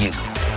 Berniego.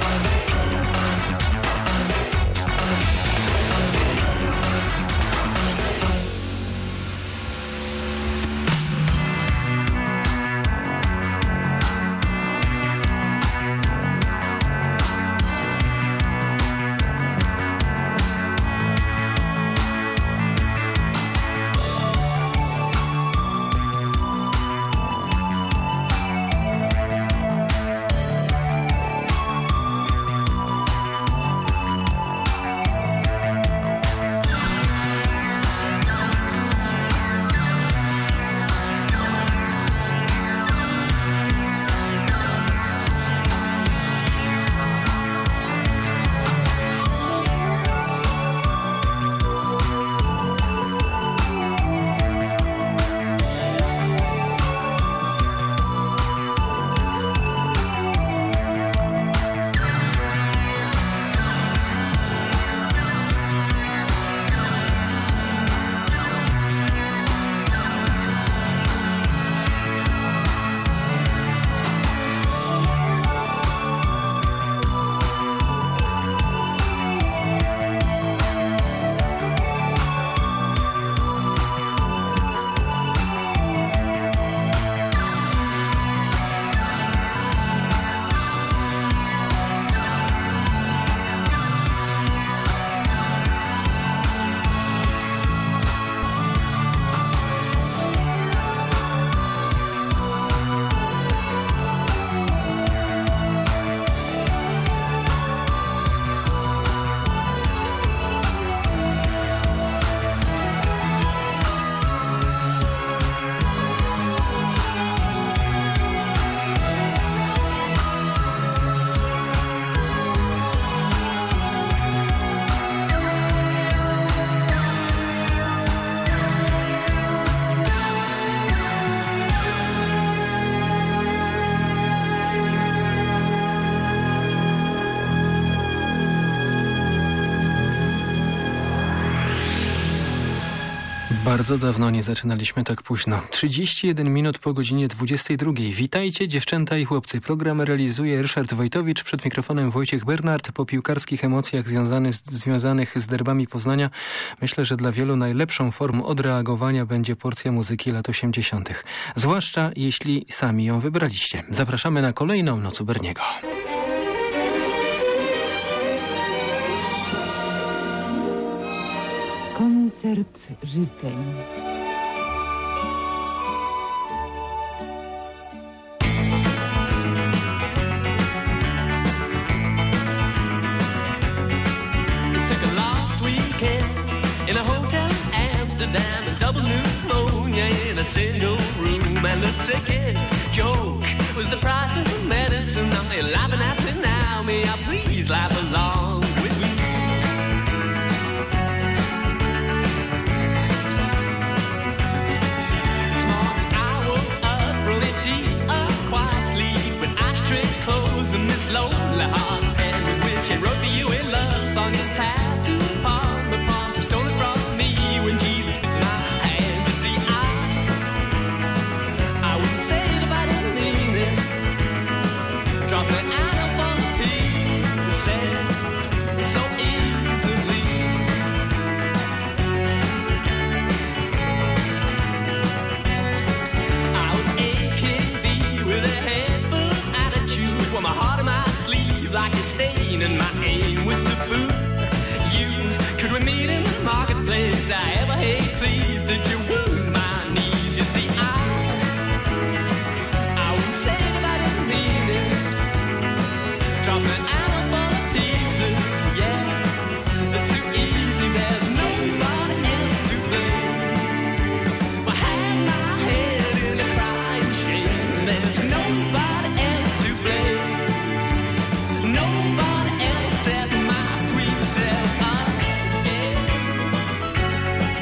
Bardzo dawno nie zaczynaliśmy tak późno. 31 minut po godzinie 22. Witajcie dziewczęta i chłopcy. Program realizuje Ryszard Wojtowicz, przed mikrofonem Wojciech Bernard. Po piłkarskich emocjach związanych z derbami Poznania myślę, że dla wielu najlepszą formą odreagowania będzie porcja muzyki lat 80. Zwłaszcza jeśli sami ją wybraliście. Zapraszamy na kolejną Noc u Berniego. Koncert życzeń. Took a last weekend in a hotel in Amsterdam, a double pneumonia in a single room, and the sickest joke was the price of the medicine. Now you're laughing at me now, may I please laugh along with me? And this lonely heart and we wish she wrote for you a love song and tattoo upon the palm to stole it from me when Jesus gets my hand. You see, I wouldn't say it if I didn't mean it. Drop me out of all the pieces so easily. I was AKB with a head full of attitude, with my heart in my sleeve like a stain, and my aim was to fool you. Could we meet in the marketplace? Did I ever hate please? Did you wound my knees? You see, I wouldn't say it if I didn't mean it. Drop me out of all the pieces, yeah. Too easy, there's nobody else to blame. I had my head in a crying shame. There's nobody else to blame. Nobody else except my sweet self. Yeah.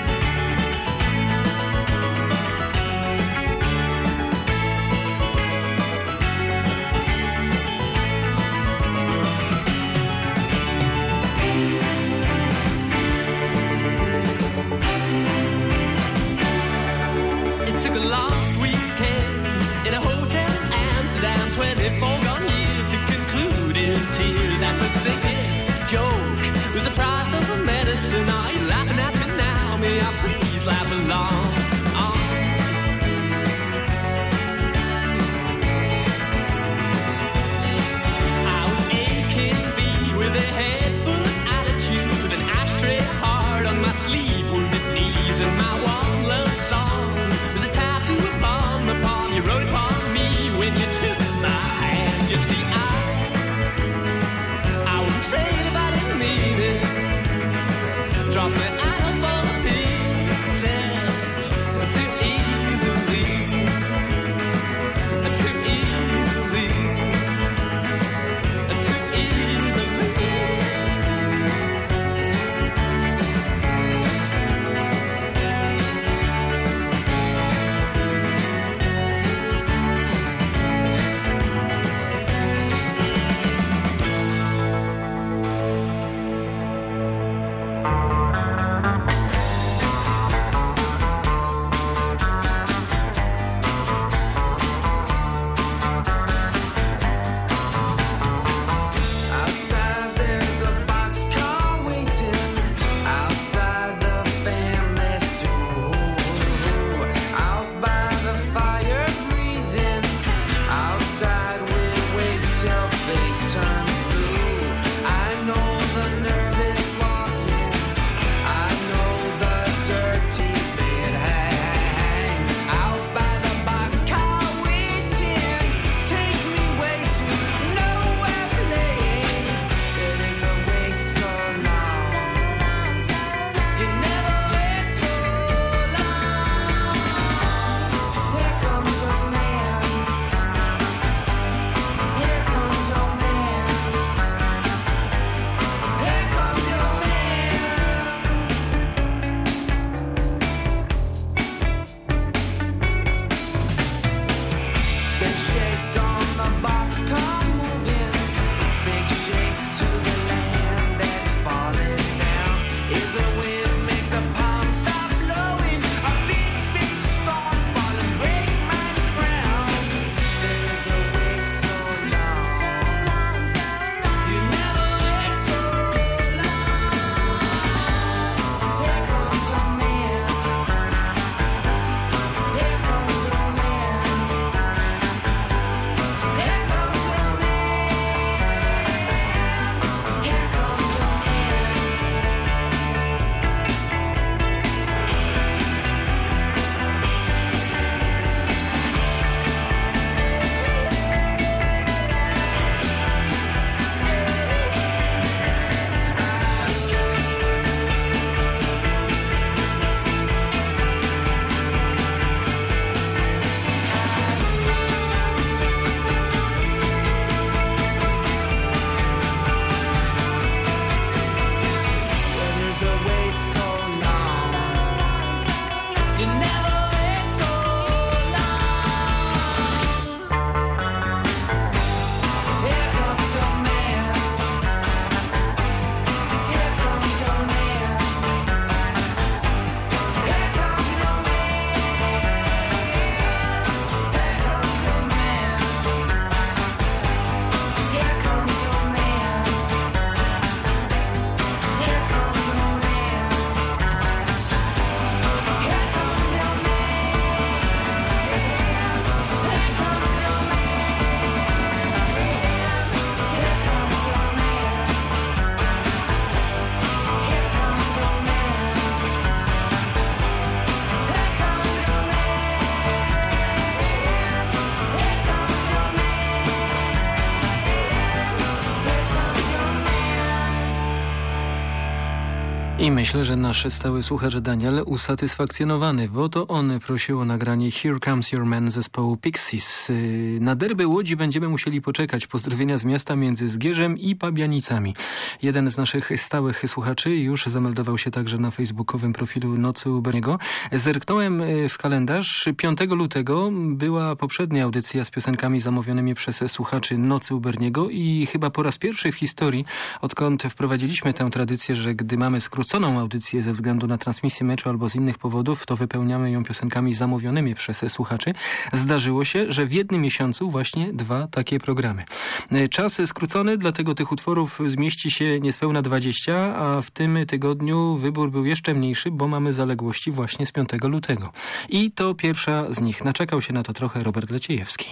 I myślę, że nasz stały słuchacz Daniel usatysfakcjonowany, bo to on prosił o nagranie Here Comes Your Man zespołu Pixies. Na derby Łodzi będziemy musieli poczekać. Pozdrowienia z miasta między Zgierzem i Pabianicami. Jeden z naszych stałych słuchaczy już zameldował się także na facebookowym profilu Nocy u Berniego. Zerknąłem w kalendarz. 5 lutego była poprzednia audycja z piosenkami zamówionymi przez słuchaczy Nocy u Berniego i chyba po raz pierwszy w historii, odkąd wprowadziliśmy tę tradycję, że gdy mamy skróconą audycję ze względu na transmisję meczu albo z innych powodów, to wypełniamy ją piosenkami zamówionymi przez słuchaczy. Zdarzyło się, że w jednym miesiącu właśnie 2 takie programy. Czas skrócony, dlatego tych utworów zmieści się niespełna 20, a w tym tygodniu wybór był jeszcze mniejszy, bo mamy zaległości właśnie z 5 lutego. I to pierwsza z nich. Naczekał się na to trochę Robert Leciejewski.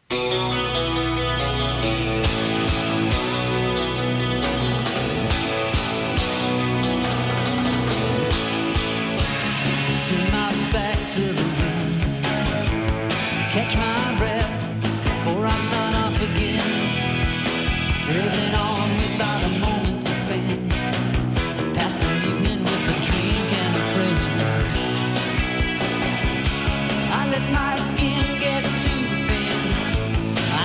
Catch my breath before I start off again. Living on without a moment to spend. To pass the evening with a drink and a friend. I let my skin get too thin. I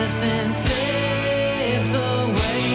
innocence slips away.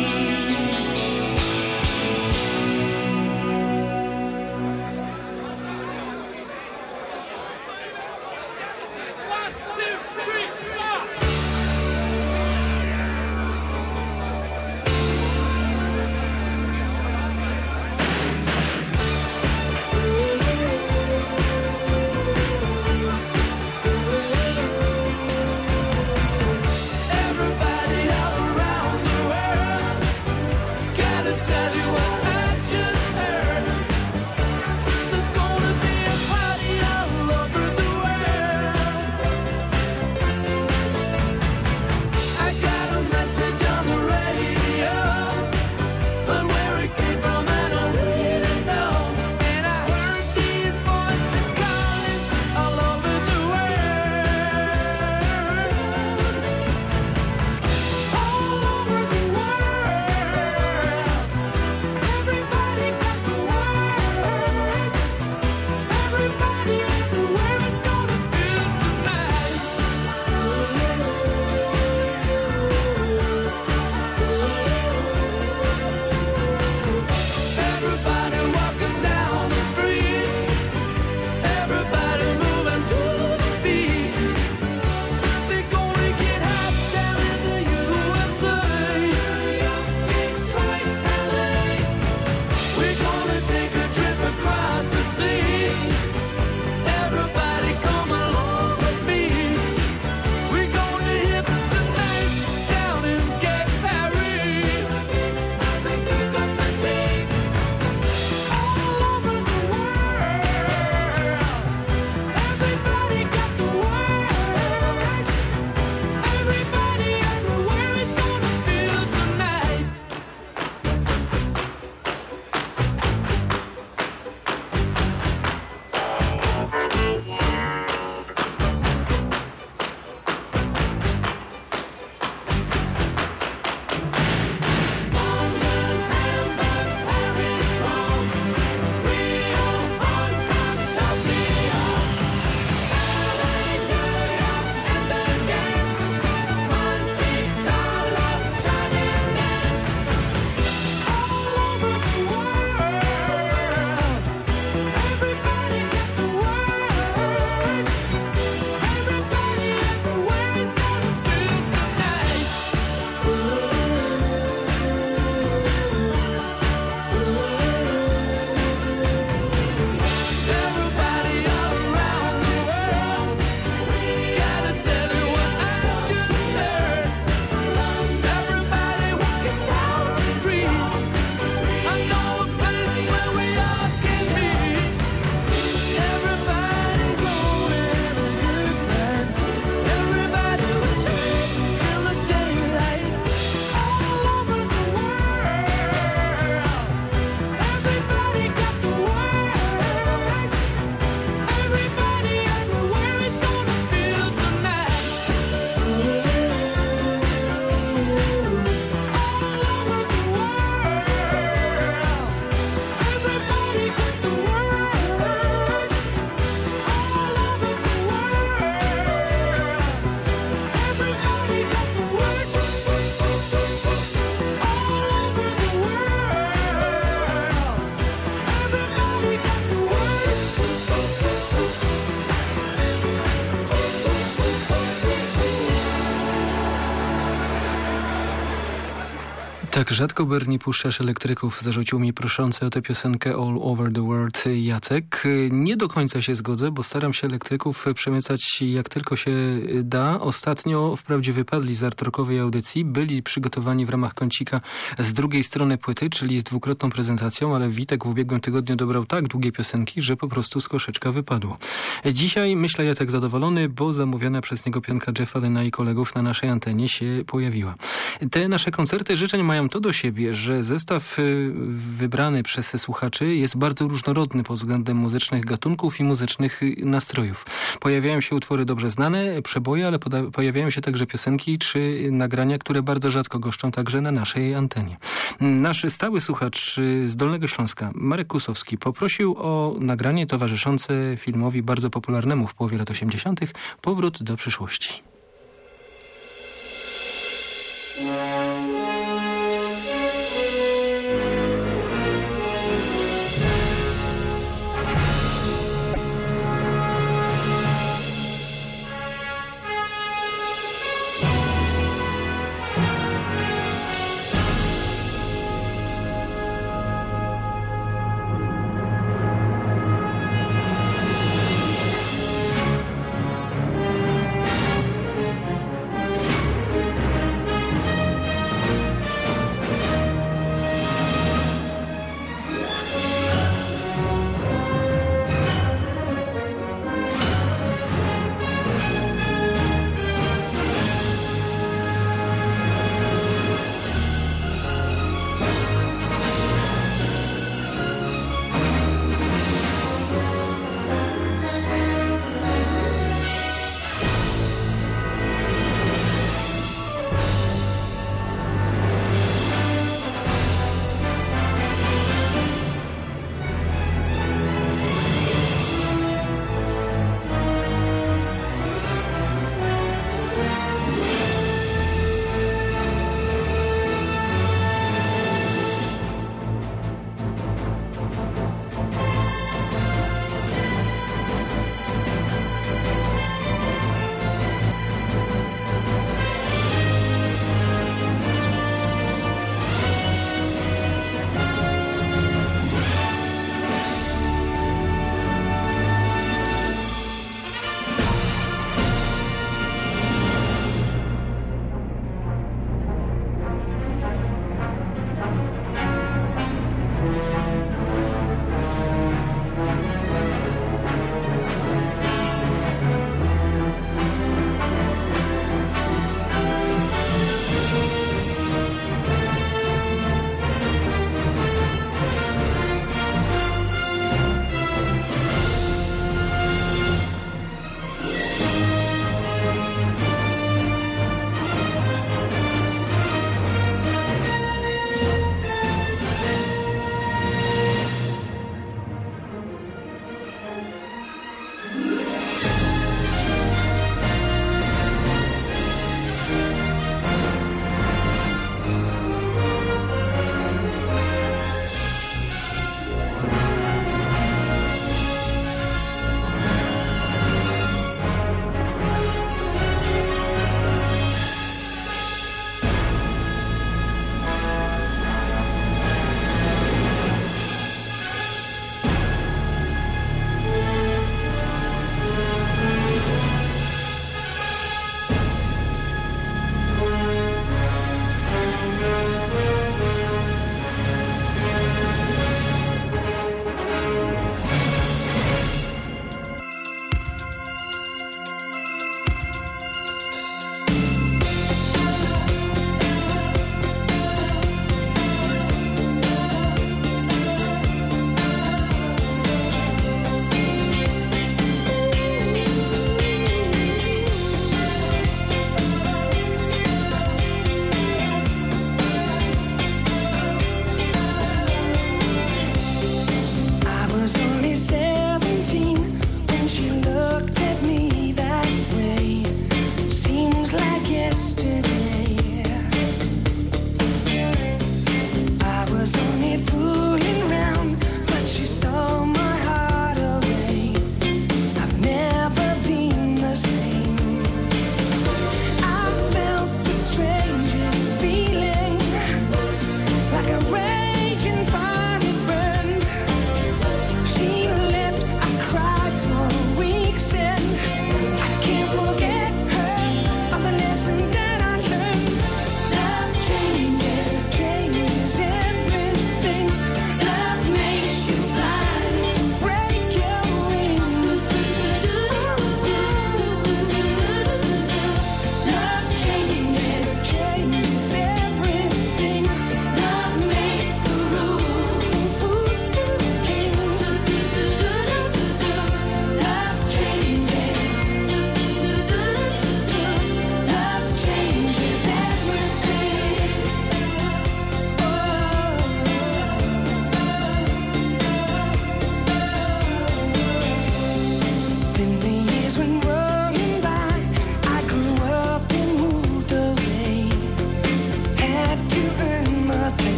Tak rzadko, Bernie, puszczasz elektryków, zarzucił mi proszący o tę piosenkę All Over the World Jacek. Nie do końca się zgodzę, bo staram się elektryków przemycać jak tylko się da. Ostatnio wprawdzie wypadli z art-rockowej audycji, byli przygotowani w ramach kącika z drugiej strony płyty, czyli z dwukrotną prezentacją, ale Witek w ubiegłym tygodniu dobrał tak długie piosenki, że po prostu z koszyczka wypadło. Dzisiaj myślę, Jacek zadowolony, bo zamówiona przez niego pionka Jeffa Lynna i kolegów na naszej antenie się pojawiła. Te nasze koncerty życzeń mają to do siebie, że zestaw wybrany przez słuchaczy jest bardzo różnorodny pod względem muzycznych gatunków i muzycznych nastrojów. Pojawiają się utwory dobrze znane, przeboje, ale pojawiają się także piosenki czy nagrania, które bardzo rzadko goszczą także na naszej antenie. Nasz stały słuchacz z Dolnego Śląska, Marek Kusowski, poprosił o nagranie towarzyszące filmowi bardzo popularnemu w połowie lat 80. Powrót do przyszłości.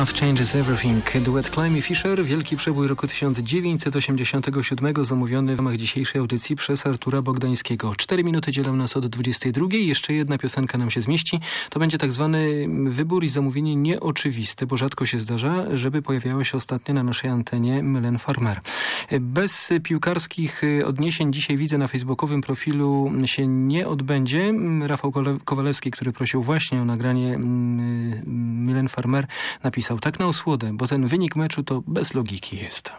Love Changes Everything. Duet Climby Fisher, wielki przebój roku 1987, zamówiony w ramach dzisiejszej audycji przez Artura Bogdańskiego. 4 minuty dzielą nas od 22. Jeszcze jedna piosenka nam się zmieści. To będzie tak zwany wybór i zamówienie nieoczywiste, bo rzadko się zdarza, żeby pojawiała się ostatnio na naszej antenie Mylène Farmer. Bez piłkarskich odniesień dzisiaj widzę na facebookowym profilu się nie odbędzie. Rafał Kowalewski, który prosił właśnie o nagranie Mylène Farmer, napisał tak na osłodę, bo ten wynik meczu to bez logiki jest.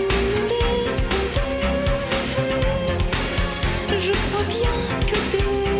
Je crois bien que des